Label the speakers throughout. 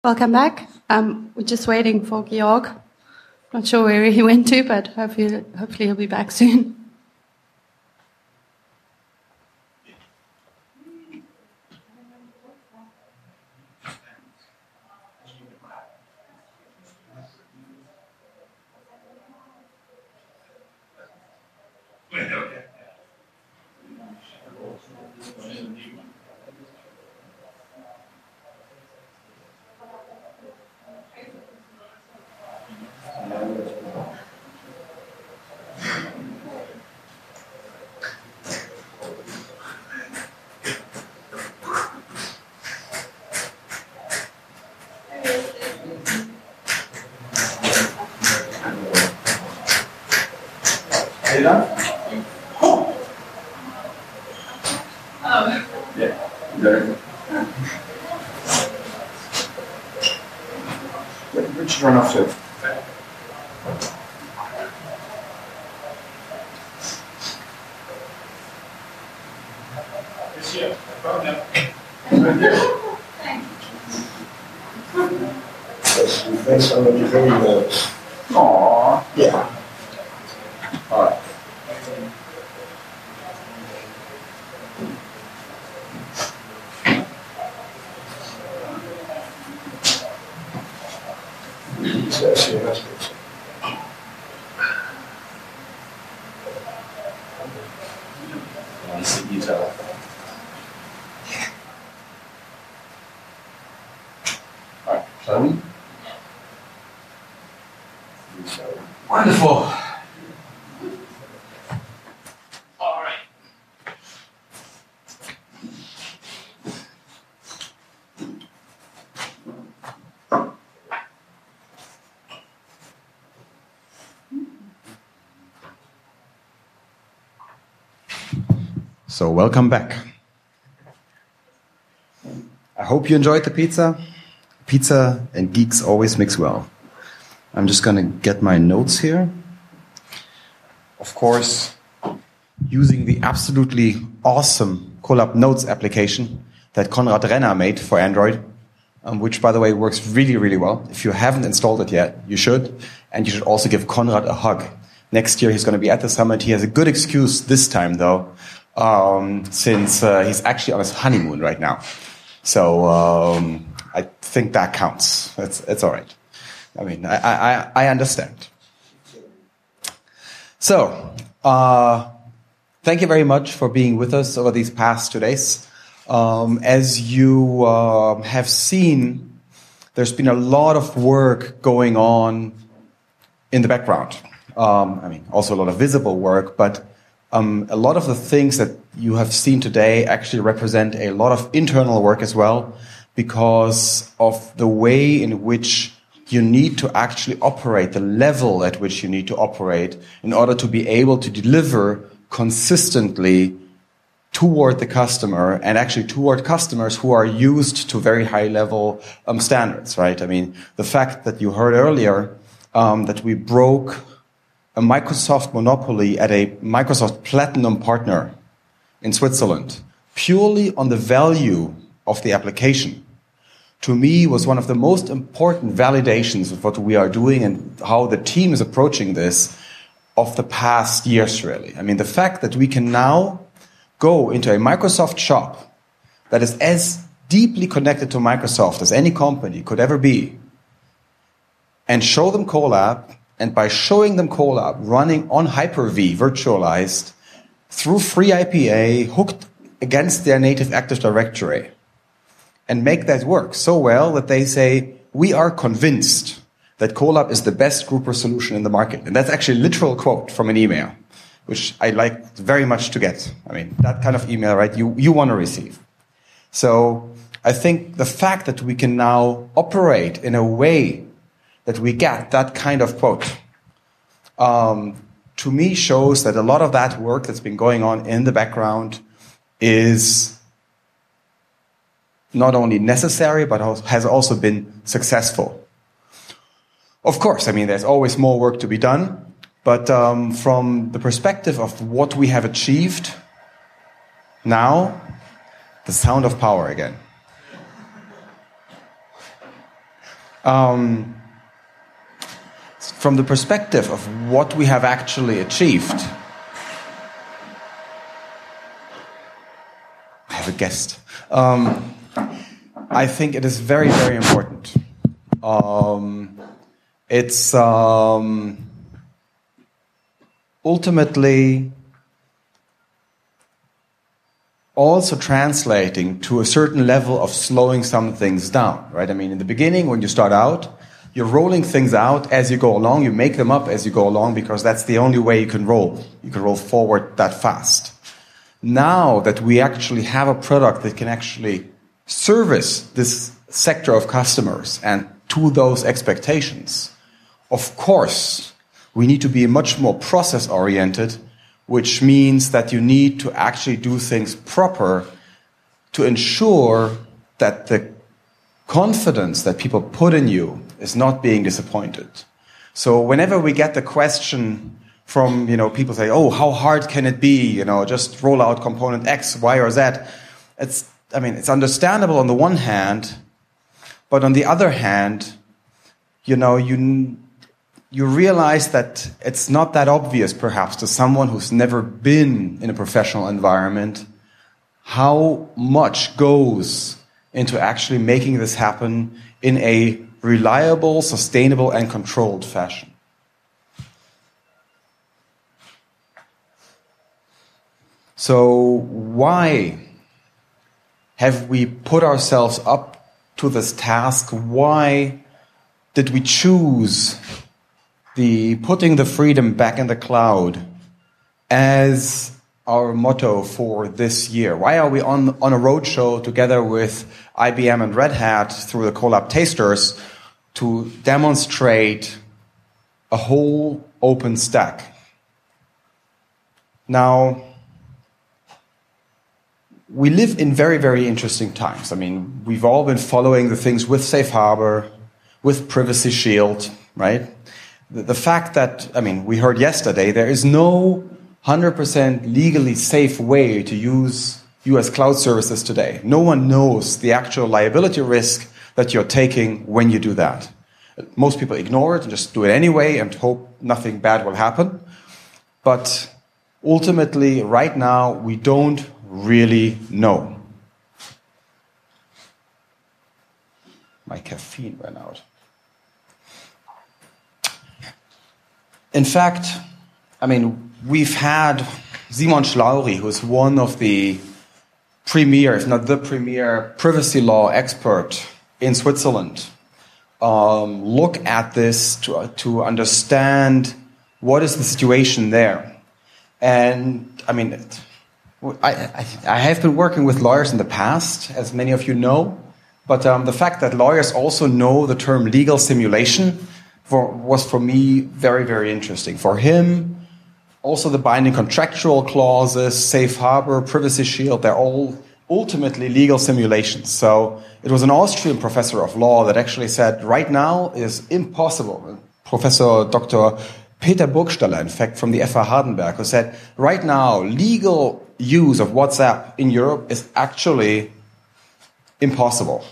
Speaker 1: Welcome back. We're just waiting for Georg. Not sure where he went to, but hopefully he'll be back soon.
Speaker 2: Which run off to?
Speaker 3: Thanks so much for doing that.
Speaker 2: Aww.
Speaker 3: Yeah.
Speaker 2: All right. Shall we? Wonderful. All right. So welcome back. I hope you enjoyed the pizza. Pizza and geeks always mix well. I'm just going to get my notes here. Of course, using the absolutely awesome Colab Notes application that Konrad Renner made for Android, which, by the way, works really, really well. If you haven't installed it yet, you should. And you should also give Konrad a hug. Next year, he's going to be at the summit. He has a good excuse this time, though, since he's actually on his honeymoon right now. So I think that counts. It's all right. I mean, I understand. So, thank you very much for being with us over these past 2 days. As you have seen, there's been a lot of work going on in the background. I mean, also a lot of visible work, but a lot of the things that you have seen today actually represent a lot of internal work as well, because of the way in which you need to actually operate, the level at which you need to operate in order to be able to deliver consistently toward the customer and actually toward customers who are used to very high level standards, right? I mean, the fact that you heard earlier that we broke a Microsoft monopoly at a Microsoft Platinum partner in Switzerland purely on the value of the application, to me was one of the most important validations of what we are doing and how the team is approaching this of the past years, really. I mean, the fact that we can now go into a Microsoft shop that is as deeply connected to Microsoft as any company could ever be and show them Colab, and by showing them Colab running on Hyper-V virtualized through FreeIPA hooked against their native Active Directory, and make that work so well that they say, we are convinced that Colab is the best grouper solution in the market. And that's actually a literal quote from an email, which I like very much to get. I mean, that kind of email, right, you want to receive. So I think the fact that we can now operate in a way that we get that kind of quote, to me shows that a lot of that work that's been going on in the background is not only necessary, but has also been successful. Of course, I mean, there's always more work to be done, but from the perspective of what we have achieved, now, the sound of power again. From the perspective of what we have actually achieved, I have a guest. I think it is very, very important. It's ultimately also translating to a certain level of slowing some things down, right? I mean, in the beginning, when you start out, you're rolling things out as you go along. You make them up as you go along because that's the only way you can roll. You can roll forward that fast. Now that we actually have a product that can actually service this sector of customers and to those expectations, of course, we need to be much more process-oriented, which means that you need to actually do things proper to ensure that the confidence that people put in you is not being disappointed. So whenever we get the question from, people say, oh, how hard can it be? Just roll out component X, Y, or Z. It's understandable on the one hand, but on the other hand, you realize that it's not that obvious, perhaps, to someone who's never been in a professional environment, how much goes into actually making this happen in a reliable, sustainable, and controlled fashion. So why have we put ourselves up to this task? Why did we choose the putting the freedom back in the cloud as our motto for this year? Why are we on a roadshow together with IBM and Red Hat through the Colab Tasters to demonstrate a whole open stack? Now, we live in very, very interesting times. I mean, we've all been following the things with Safe Harbor, with Privacy Shield, right? The fact that, we heard yesterday, there is no 100% legally safe way to use US cloud services today. No one knows the actual liability risk that you're taking when you do that. Most people ignore it and just do it anyway and hope nothing bad will happen. But ultimately, right now, we don't really know. My caffeine ran out. In fact, we've had Simon Schlaury, who's one of the premier, if not the premier, privacy law expert in Switzerland, look at this to understand what is the situation there. And, I have been working with lawyers in the past, as many of you know, but the fact that lawyers also know the term legal simulation was for me very, very interesting. For him, also the binding contractual clauses, Safe Harbor, Privacy Shield, they're all ultimately legal simulations. So it was an Austrian professor of law that actually said, right now is impossible. Professor Dr. Peter Burgstaller, in fact, from the FH Hardenberg, who said, right now, legal use of WhatsApp in Europe is actually impossible.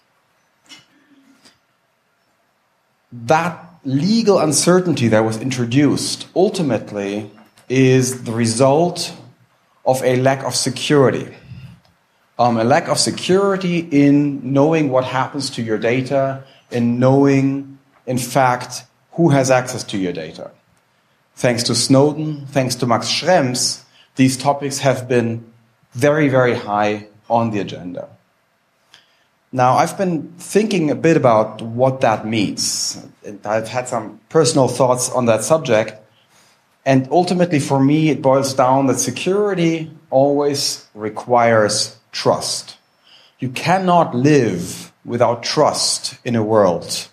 Speaker 2: That legal uncertainty that was introduced ultimately is the result of a lack of security. A lack of security in knowing what happens to your data, in knowing, in fact, who has access to your data. Thanks to Snowden, thanks to Max Schrems, these topics have been very, very high on the agenda. Now, I've been thinking a bit about what that means. I've had some personal thoughts on that subject. And ultimately, for me, it boils down that security always requires trust. You cannot live without trust in a world.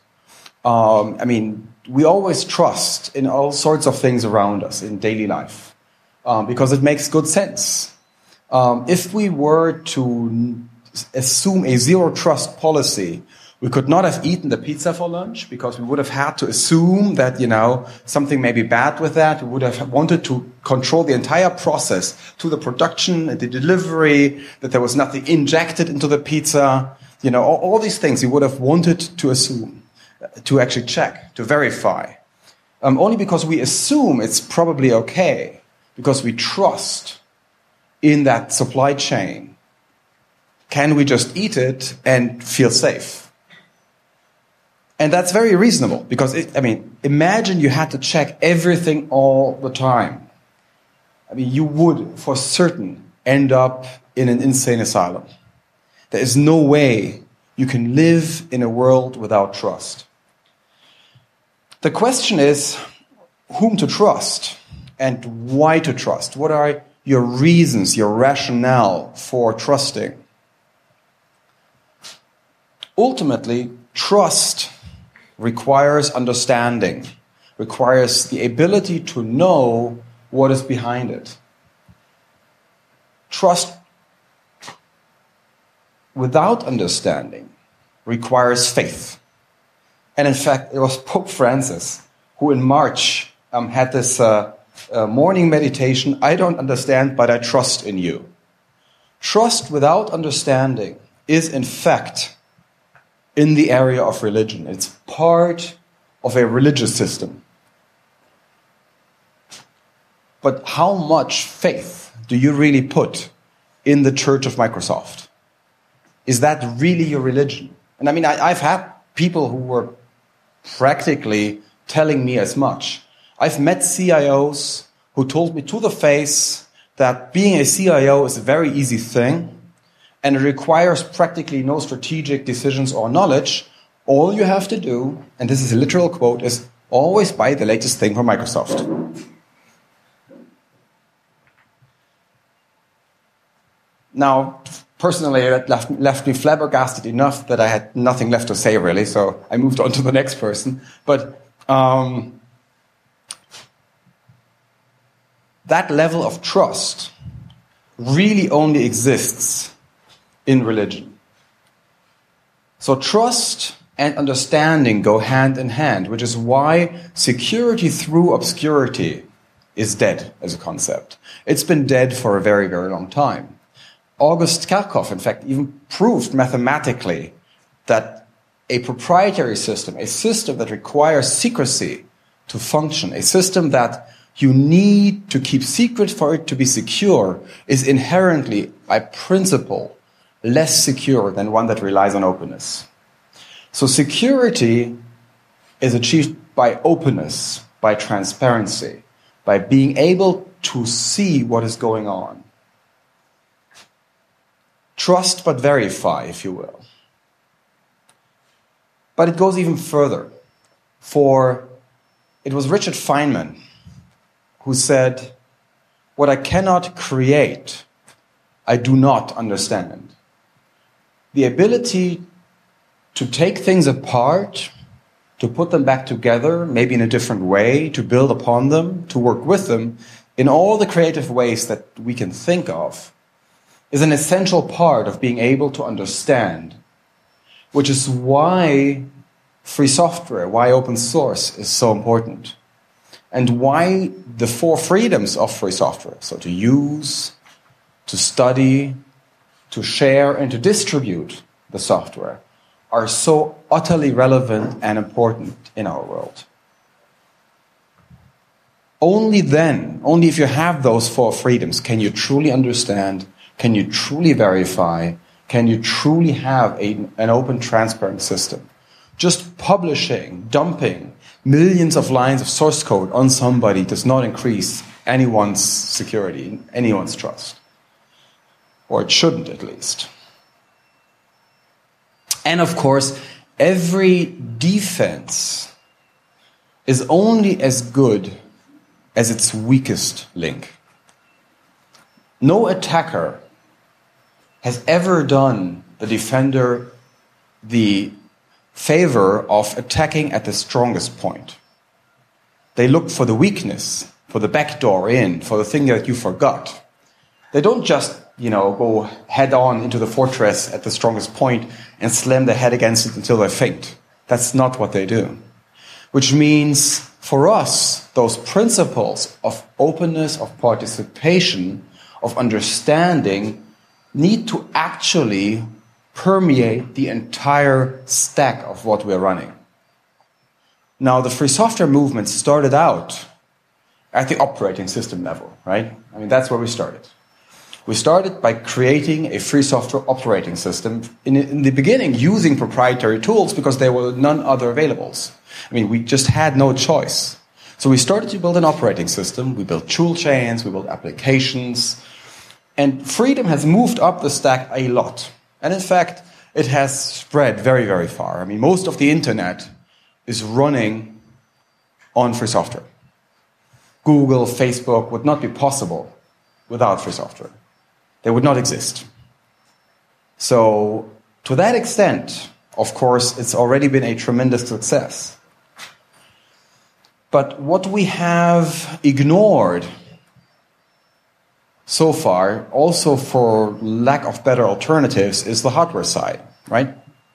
Speaker 2: We always trust in all sorts of things around us in daily life because it makes good sense. If we were to assume a zero-trust policy, we could not have eaten the pizza for lunch because we would have had to assume that, something may be bad with that. We would have wanted to control the entire process to the production and the delivery, that there was nothing injected into the pizza. All these things we would have wanted to assume. to actually check, to verify. Only because we assume it's probably okay, because we trust in that supply chain. Can we just eat it and feel safe? And that's very reasonable, because, imagine you had to check everything all the time. You would, for certain, end up in an insane asylum. There is no way you can live in a world without trust. The question is whom to trust and why to trust. What are your reasons, your rationale for trusting? Ultimately, trust requires understanding, requires the ability to know what is behind it. Trust without understanding requires faith. And in fact, it was Pope Francis who in March had this morning meditation, I don't understand, but I trust in you. Trust without understanding is in fact in the area of religion. It's part of a religious system. But how much faith do you really put in the Church of Microsoft? Is that really your religion? And I've had people who were practically telling me as much. I've met CIOs who told me to the face that being a CIO is a very easy thing and it requires practically no strategic decisions or knowledge. All you have to do, and this is a literal quote, is always buy the latest thing from Microsoft. Now, personally, that left me flabbergasted enough that I had nothing left to say, really, so I moved on to the next person. But that level of trust really only exists in religion. So trust and understanding go hand in hand, which is why security through obscurity is dead as a concept. It's been dead for a very, very long time. August Kerckhoff, in fact, even proved mathematically that a proprietary system, a system that requires secrecy to function, a system that you need to keep secret for it to be secure, is inherently, by principle, less secure than one that relies on openness. So security is achieved by openness, by transparency, by being able to see what is going on. Trust but verify, if you will. But it goes even further. For it was Richard Feynman who said, what I cannot create, I do not understand. The ability to take things apart, to put them back together, maybe in a different way, to build upon them, to work with them, in all the creative ways that we can think of, is an essential part of being able to understand, which is why free software, why open source is so important, and why the 4 freedoms of free software, so to use, to study, to share, and to distribute the software, are so utterly relevant and important in our world. Only then, only if you have those 4 freedoms, can you truly understand, can you truly verify, can you truly have an open, transparent system. Just publishing, dumping millions of lines of source code on somebody does not increase anyone's security, anyone's trust. Or it shouldn't, at least. And of course, every defense is only as good as its weakest link. No attacker has ever done the defender the favor of attacking at the strongest point. They look for the weakness, for the back door in, for the thing that you forgot. They don't just, go head on into the fortress at the strongest point and slam their head against it until they faint. That's not what they do. Which means, for us, those principles of openness, of participation, of understanding need to actually permeate the entire stack of what we're running. Now, the free software movement started out at the operating system level, right? I mean, that's where we started. We started by creating a free software operating system, in the beginning using proprietary tools because there were none other available. I mean, we just had no choice. So we started to build an operating system, we built tool chains, we built applications, and freedom has moved up the stack a lot. And in fact, it has spread very, very far. I mean, most of the internet is running on free software. Google, Facebook would not be possible without free software. They would not exist. So, to that extent, of course, it's already been a tremendous success. But what we have ignored so far, also for lack of better alternatives, is the hardware side, right?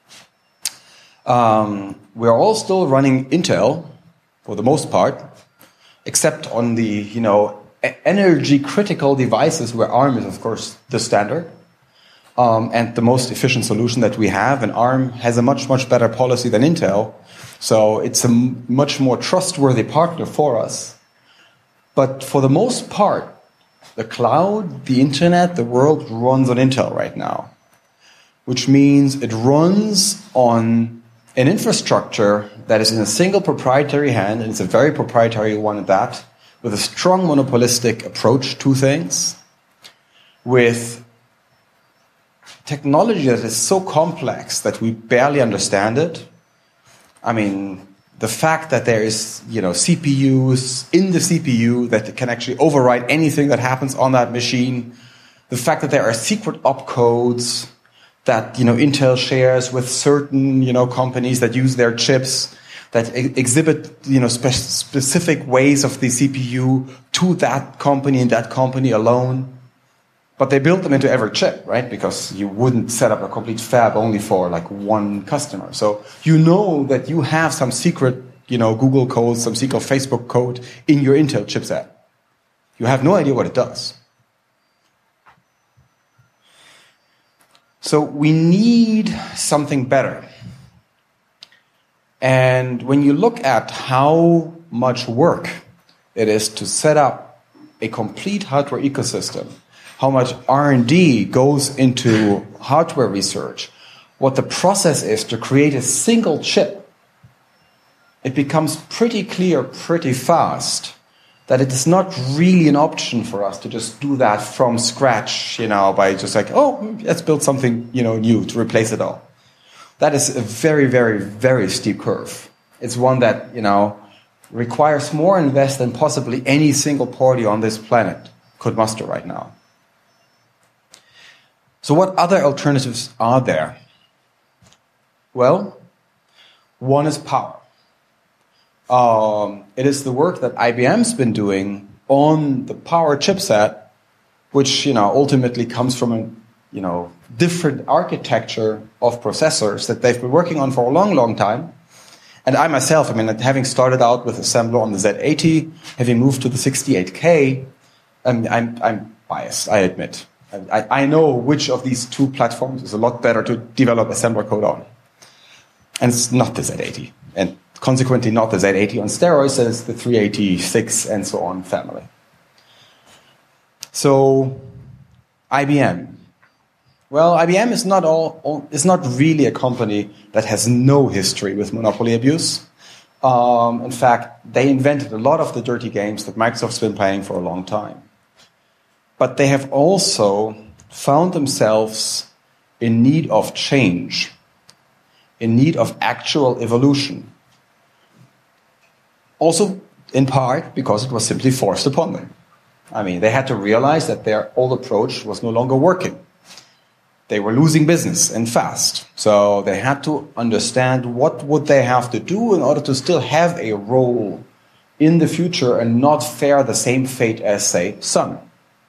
Speaker 2: We're all still running Intel, for the most part, except on the, energy critical devices where ARM is, of course, the standard and the most efficient solution that we have. And ARM has a much, much better policy than Intel. So it's a much more trustworthy partner for us. But for the most part, the cloud, the internet, the world runs on Intel right now, which means it runs on an infrastructure that is in a single proprietary hand, and it's a very proprietary one at that, with a strong monopolistic approach to things, with technology that is so complex that we barely understand it. I mean, the fact that there is, CPUs in the CPU that can actually override anything that happens on that machine, the fact that there are secret opcodes that, Intel shares with certain, companies that use their chips, that exhibit, specific ways of the CPU to that company and that company alone. But they built them into every chip, right? Because you wouldn't set up a complete fab only for like one customer. So you know that you have some secret, Google code, some secret Facebook code in your Intel chipset. You have no idea what it does. So we need something better. And when you look at how much work it is to set up a complete hardware ecosystem, how much R&D goes into hardware research, what the process is to create a single chip, it becomes pretty clear pretty fast that it is not really an option for us to just do that from scratch, by just like, let's build something, new to replace it all. That is a very, very, very steep curve. It's one that, requires more invest than possibly any single party on this planet could muster right now. So what other alternatives are there? Well, one is power. It is the work that IBM's been doing on the power chipset, which, ultimately comes from a, different architecture of processors that they've been working on for a long, long time. And I myself, having started out with assembler on the Z80, having moved to the 68K, I'm biased, I admit. I know which of these two platforms is a lot better to develop assembler code on. And it's not the Z80. And consequently not the Z80 on steroids, it's the 386 and so on family. So, IBM. Well, IBM is not really a company that has no history with monopoly abuse. In fact, they invented a lot of the dirty games that Microsoft's been playing for a long time. But they have also found themselves in need of change, in need of actual evolution. Also, in part, because it was simply forced upon them. They had to realize that their old approach was no longer working. They were losing business and fast. So they had to understand what would they have to do in order to still have a role in the future and not fare the same fate as, say, Sun.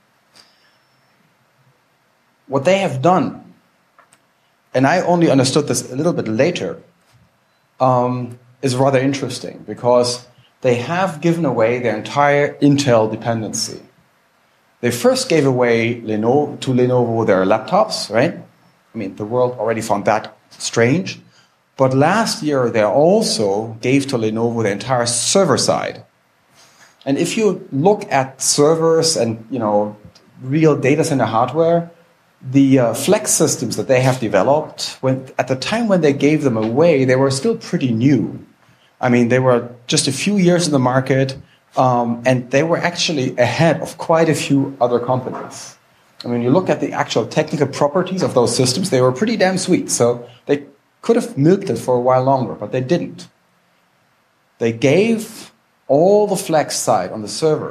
Speaker 2: What they have done, and I only understood this a little bit later, is rather interesting because they have given away their entire Intel dependency. They first gave away to Lenovo their laptops, right? The world already found that strange. But last year, they also gave to Lenovo the entire server side. And if you look at servers and, real data center hardware, the Flex systems that they have developed, at the time when they gave them away, they were still pretty new. I mean, they were just a few years in the market, and they were actually ahead of quite a few other companies. I mean, you look at the actual technical properties of those systems, they were pretty damn sweet. So they could have milked it for a while longer, but they didn't. They gave all the Flex side on the server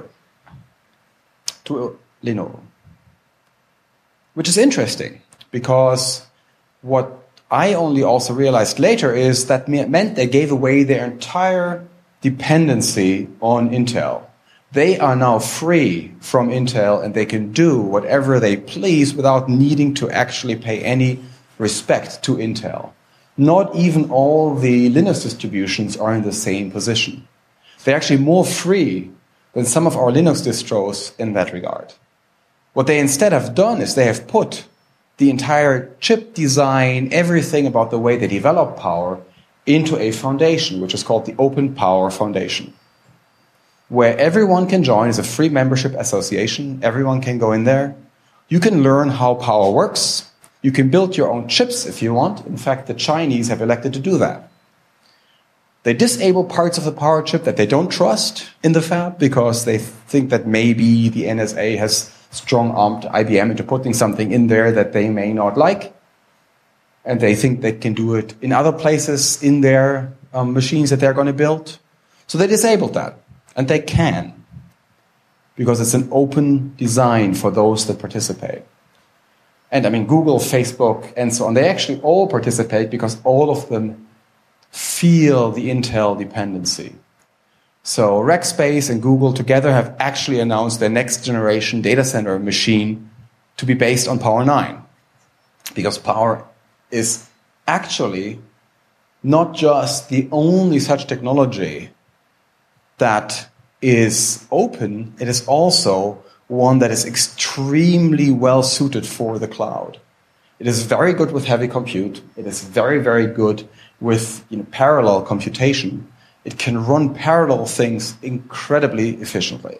Speaker 2: to Lenovo. Which is interesting, because what I only also realized later is that meant they gave away their entire dependency on Intel. They are now free from Intel and they can do whatever they please without needing to actually pay any respect to Intel. Not even all the Linux distributions are in the same position. They're actually more free than some of our Linux distros in that regard. What they instead have done is they have put the entire chip design, everything about the way they develop power, into a foundation, which is called the Open Power Foundation, where everyone can join. It's a free membership association. Everyone can go in there. You can learn how power works. You can build your own chips if you want. In fact, the Chinese have elected to do that. They disable parts of the power chip that they don't trust in the fab because they think that maybe the NSA has strong-armed IBM into putting something in there that they may not like. And they think they can do it in other places in their machines that they're going to build. So they disabled that. And they can. Because it's an open design for those that participate. And I mean, Google, Facebook, and so on, they actually all participate because all of them feel the Intel dependency. So Rackspace and Google together have actually announced their next generation data center machine to be based on Power 9. Because Power is actually not just the only such technology that is open, it is also one that is extremely well suited for the cloud. It is very good with heavy compute. It is very, very good with parallel computation. It can run parallel things incredibly efficiently.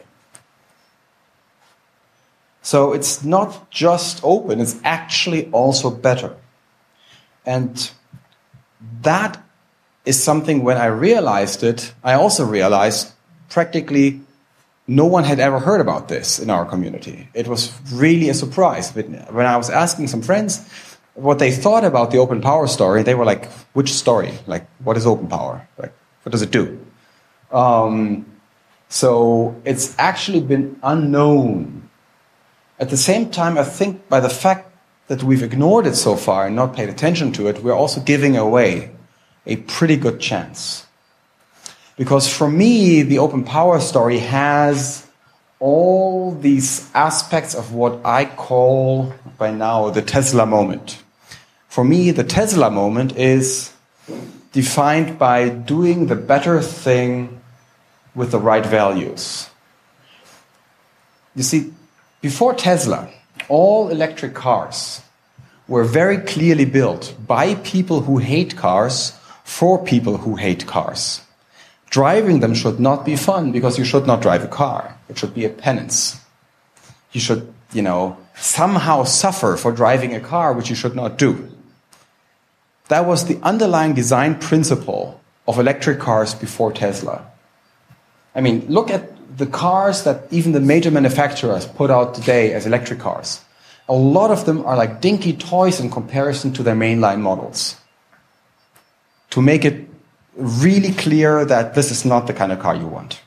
Speaker 2: So it's not just open, it's actually also better. And that is something, when I realized it, I also realized practically no one had ever heard about this in our community. It was really a surprise. When I was asking some friends what they thought about the Open Power story, they were like, which story? Like, what is Open Power? Like, what does it do? So it's actually been unknown. At the same time, I think by the fact that we've ignored it so far and not paid attention to it, we're also giving away a pretty good chance. Because for me, the Open Power story has all these aspects of what I call by now the Tesla moment. For me, the Tesla moment is defined by doing the better thing with the right values. You see, before Tesla, all electric cars were very clearly built by people who hate cars for people who hate cars. Driving them should not be fun because you should not drive a car. It should be a penance. You should, somehow suffer for driving a car, which you should not do. That was the underlying design principle of electric cars before Tesla. I mean, look at the cars that even the major manufacturers put out today as electric cars. A lot of them are like dinky toys in comparison to their mainline models. To make it really clear that this is not the kind of car you want.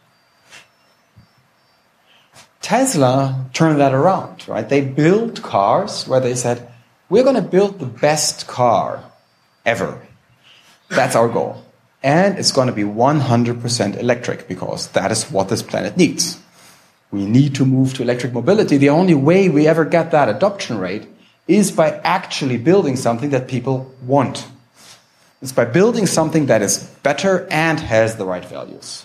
Speaker 2: Tesla turned that around, right? They built cars where they said, we're going to build the best car ever. That's our goal. And it's going to be 100% electric because that is what this planet needs. We need to move to electric mobility. The only way we ever get that adoption rate is by actually building something that people want. It's by building something that is better and has the right values.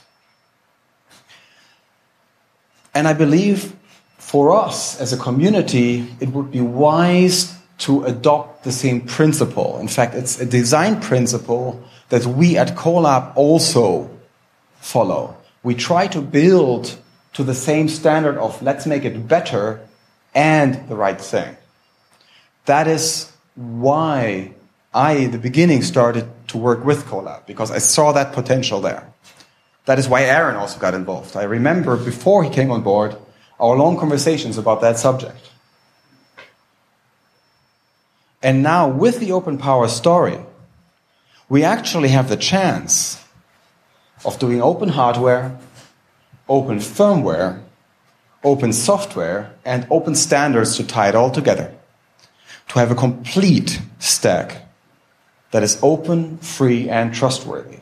Speaker 2: And I believe for us as a community, it would be wise to adopt the same principle. In fact, it's a design principle that we at Colab also follow. We try to build to the same standard of let's make it better and the right thing. That is why I, in the beginning, started to work with Colab, because I saw that potential there. That is why Aaron also got involved. I remember before he came on board, our long conversations about that subject. And now, with the Open Power story, we actually have the chance of doing open hardware, open firmware, open software, and open standards to tie it all together. To have a complete stack that is open, free, and trustworthy.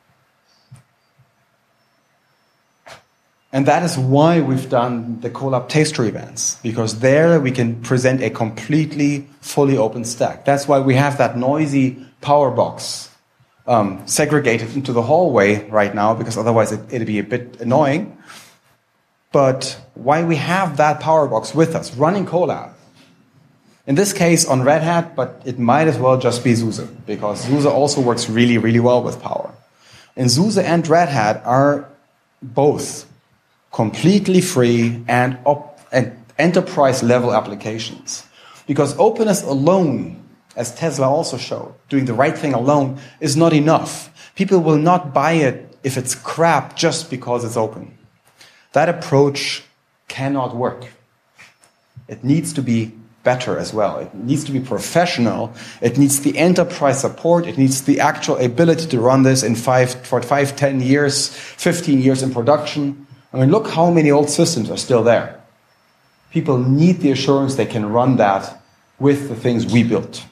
Speaker 2: And that is why we've done the Colab Taster events, because there we can present a completely, fully open stack. That's why we have that noisy power box segregated into the hallway right now, because otherwise it'd be a bit annoying. But why we have that power box with us, running Colab. In this case on Red Hat, but it might as well just be SUSE, because SUSE also works really, really well with Power. And SUSE and Red Hat are both completely free and enterprise-level applications. Because openness alone, as Tesla also showed, doing the right thing alone is not enough. People will not buy it if it's crap just because it's open. That approach cannot work. It needs to be better as well. It needs to be professional. It needs the enterprise support. It needs the actual ability to run this for 5, 10 years, 15 years in production. I mean, look how many old systems are still there. People need the assurance they can run that with the things we built.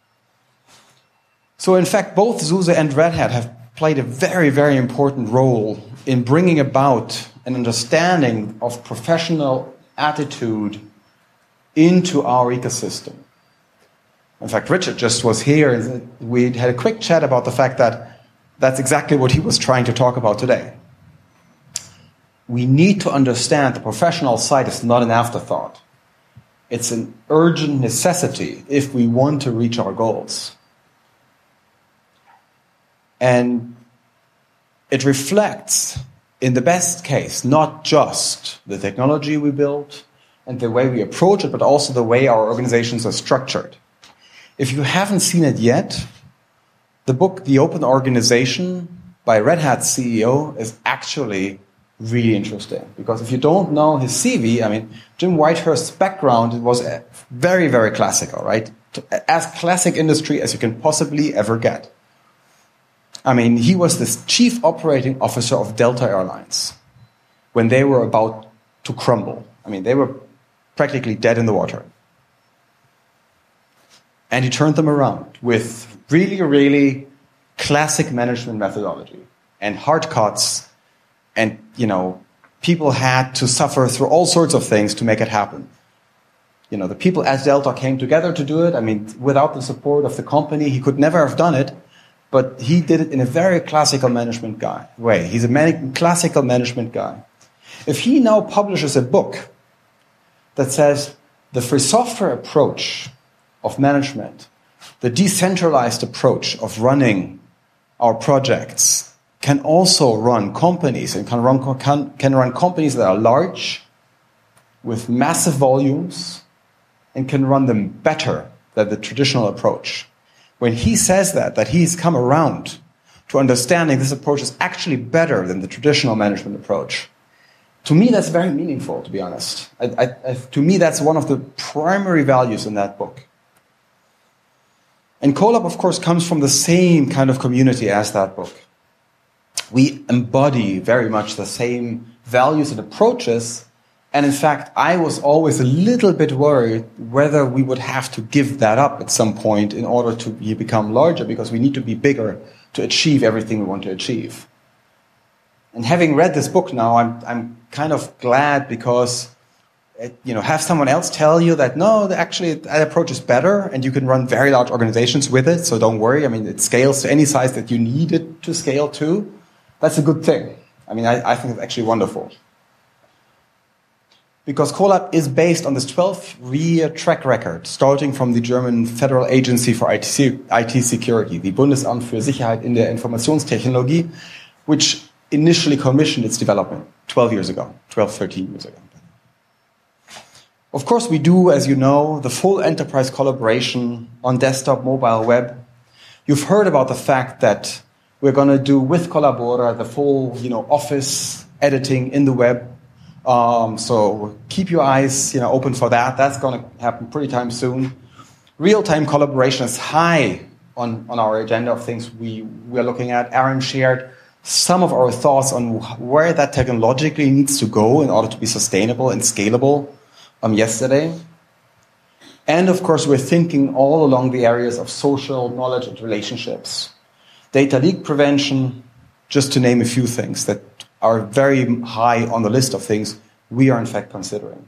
Speaker 2: So in fact, both SUSE and Red Hat have played a very, very important role in bringing about an understanding of professional attitude into our ecosystem. In fact, Richard just was here, and we had a quick chat about the fact that that's exactly what he was trying to talk about today. We need to understand the professional side is not an afterthought. It's an urgent necessity if we want to reach our goals. And it reflects, in the best case, not just the technology we build and the way we approach it, but also the way our organizations are structured. If you haven't seen it yet, the book, The Open Organization, by Red Hat's CEO, is actually really interesting. Because if you don't know his CV, I mean, Jim Whitehurst's background was very, very classical, right? As classic industry as you can possibly ever get. I mean, he was the chief operating officer of Delta Airlines when they were about to crumble. I mean, they were practically dead in the water. And he turned them around with really, really classic management methodology and hard cuts. And, you know, people had to suffer through all sorts of things to make it happen. You know, the people at Delta came together to do it. I mean, without the support of the company, he could never have done it. But he did it in a very classical management way. He's a classical management guy. If he now publishes a book that says the free software approach of management, the decentralized approach of running our projects, can also run companies and can run companies that are large with massive volumes and can run them better than the traditional approach. When he says that he's come around to understanding this approach is actually better than the traditional management approach, to me that's very meaningful, to be honest. To me that's one of the primary values in that book. And Colab, of course, comes from the same kind of community as that book. We embody very much the same values and approaches. And in fact, I was always a little bit worried whether we would have to give that up at some point in order to become larger, because we need to be bigger to achieve everything we want to achieve. And having read this book now, I'm kind of glad, because have someone else tell you that, no, actually that approach is better and you can run very large organizations with it, so don't worry. I mean, it scales to any size that you need it to scale to. That's a good thing. I mean, I think it's actually wonderful. Because Colab is based on this 12-year track record, starting from the German Federal Agency for IT Security, the Bundesamt für Sicherheit in der Informationstechnologie, which initially commissioned its development 13 years ago. Of course, we do, as you know, the full enterprise collaboration on desktop, mobile, web. You've heard about the fact that we're going to do with Collabora the full, office editing in the web. So keep your eyes, open for that. That's going to happen pretty time soon. Real-time collaboration is high on our agenda of things we are looking at. Aaron shared some of our thoughts on where that technologically needs to go in order to be sustainable and scalable yesterday. And of course, we're thinking all along the areas of social knowledge and relationships, data leak prevention, just to name a few things that are very high on the list of things we are in fact considering.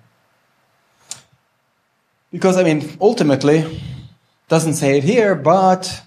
Speaker 2: Because, ultimately, doesn't say it here, but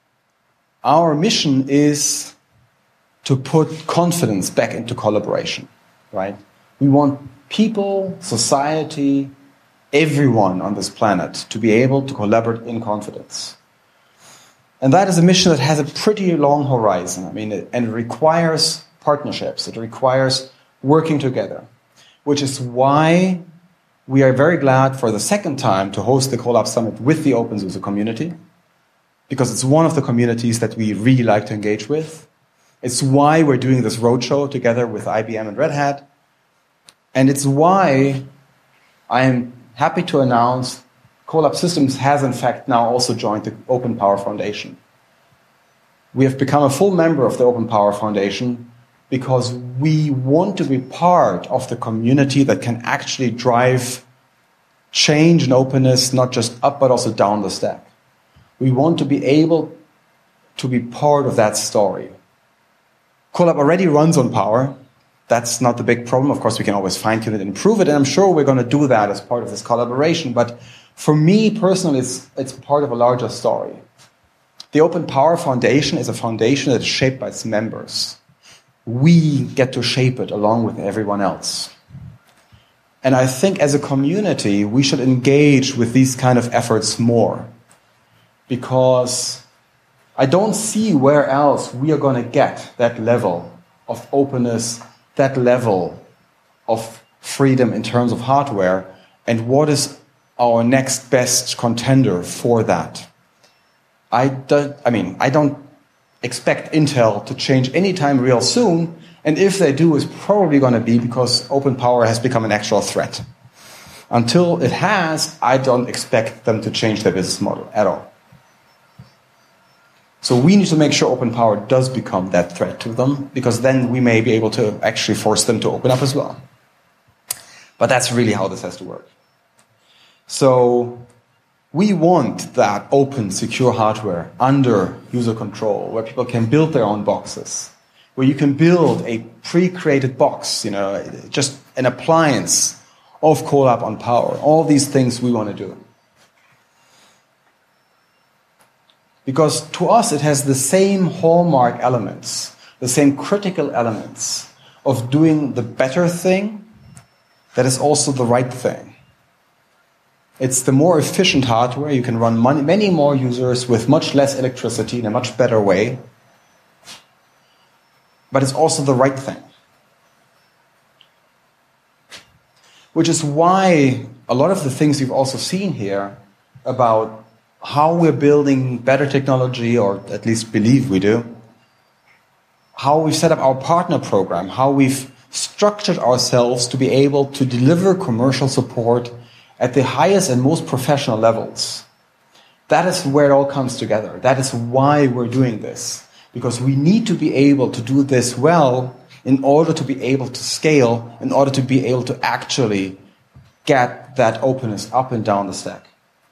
Speaker 2: our mission is to put confidence back into collaboration, right? We want people, society, everyone on this planet to be able to collaborate in confidence. And that is a mission that has a pretty long horizon. And it requires partnerships. It requires working together, which is why we are very glad for the second time to host the Colab Summit with the OpenSUSE community, because it's one of the communities that we really like to engage with. It's why we're doing this roadshow together with IBM and Red Hat. And it's why I am happy to announce Colab Systems has in fact now also joined the Open Power Foundation. We have become a full member of the Open Power Foundation because we want to be part of the community that can actually drive change and openness, not just up, but also down the stack. We want to be able to be part of that story. Colab already runs on Power. That's not the big problem. Of course, we can always fine-tune it and improve it, and I'm sure we're going to do that as part of this collaboration. But for me personally, it's part of a larger story. The Open Power Foundation is a foundation that is shaped by its members. We get to shape it along with everyone else. And I think as a community, we should engage with these kind of efforts more, because I don't see where else we are going to get that level of openness, that level of freedom in terms of hardware, and what is our next best contender for that. I don't expect Intel to change anytime real soon, and if they do, it's probably going to be because open power has become an actual threat. Until it has, I don't expect them to change their business model at all. So we need to make sure open power does become that threat to them, because then we may be able to actually force them to open up as well. But that's really how this has to work. So we want that open, secure hardware under user control, where people can build their own boxes, where you can build a pre-created box, just an appliance of Colab on Power. All these things we want to do. Because to us, it has the same hallmark elements, the same critical elements of doing the better thing that is also the right thing. It's the more efficient hardware. You can run many more users with much less electricity in a much better way. But it's also the right thing. Which is why a lot of the things you've also seen here about how we're building better technology, or at least believe we do, how we've set up our partner program, how we've structured ourselves to be able to deliver commercial support at the highest and most professional levels. That is where it all comes together. That is why we're doing this. Because we need to be able to do this well in order to be able to scale, in order to be able to actually get that openness up and down the stack.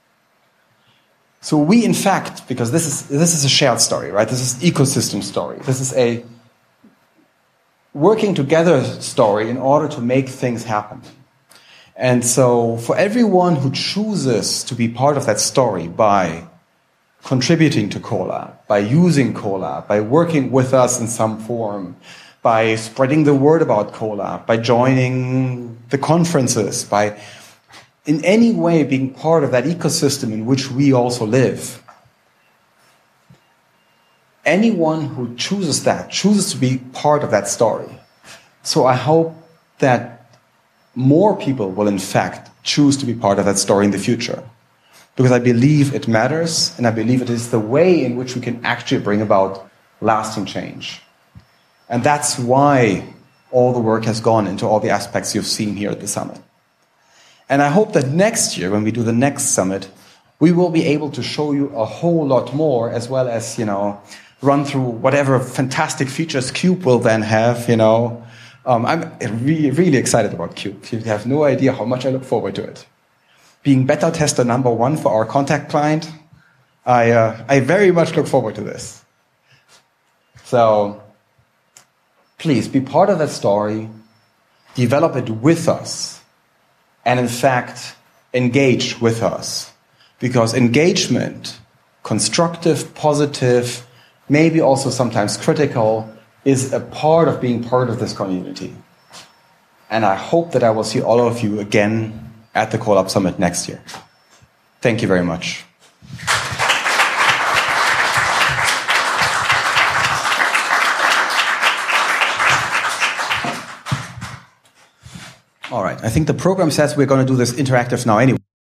Speaker 2: So we, in fact, because this is a shared story, right? This is ecosystem story. This is a working together story in order to make things happen. And so for everyone who chooses to be part of that story by contributing to Colab, by using Colab, by working with us in some form, by spreading the word about CoLab, by joining the conferences, by in any way being part of that ecosystem in which we also live. Anyone who chooses to be part of that story. So I hope that more people will in fact choose to be part of that story in the future. Because I believe it matters, and I believe it is the way in which we can actually bring about lasting change. And that's why all the work has gone into all the aspects you've seen here at the summit. And I hope that next year, when we do the next summit, we will be able to show you a whole lot more, as well as, run through whatever fantastic features Cube will then have, I'm really excited about Cube. You have no idea how much I look forward to it. Being beta tester #1 for our contact client, I very much look forward to this. So please be part of that story, develop it with us, and in fact, engage with us. Because engagement, constructive, positive, maybe also sometimes critical, is a part of being part of this community. And I hope that I will see all of you again at the CoLab Summit next year. Thank you very much. All right, I think the program says we're going to do this interactive now anyway.